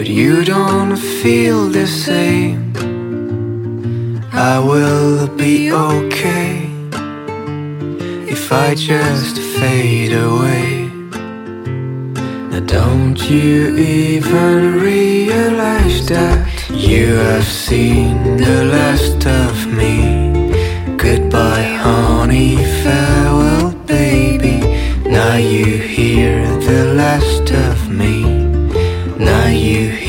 but you don't feel the same. I will be okay if I just fade away. Now don't you even realize that you have seen the last of me? Goodbye honey, farewell baby. Now you hear the last of me. Now you